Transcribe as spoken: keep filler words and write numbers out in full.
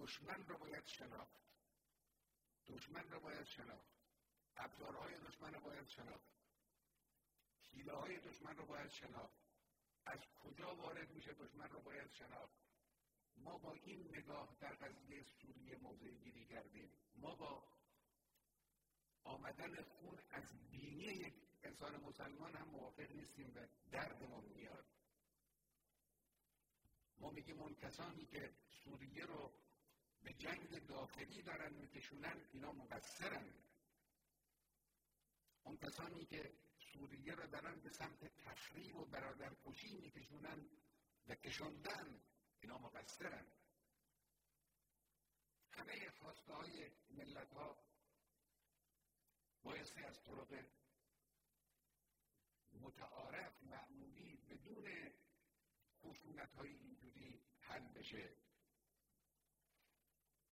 دشمن رو باید شناخت، دشمن رو باید شناخت، ابزارهای دشمن رو باید شناخت، حیله های دشمن رو باید شناخت، از کجا وارد میشه دشمن رو باید شناخت. ما با این نگاه در قضیه سوریه موضع گیری کردیم. ما با آمدن خون از بینی یک انسان مسلمان هم موافق نیستیم و دردمون میاد. ما میگیم اون کسانی که سوریه رو به جنگ داخلی دارن میکشونن اینا مقصرن. اون کسانی که سوریه رو دارن به سمت تخریب و برادرکشی میکشونن و کشوندن اینا مقصرن. همه خواسته های ملت ها بایستی از طرق متعارف معمولی بدون خشونت های اینجوری حل بشه.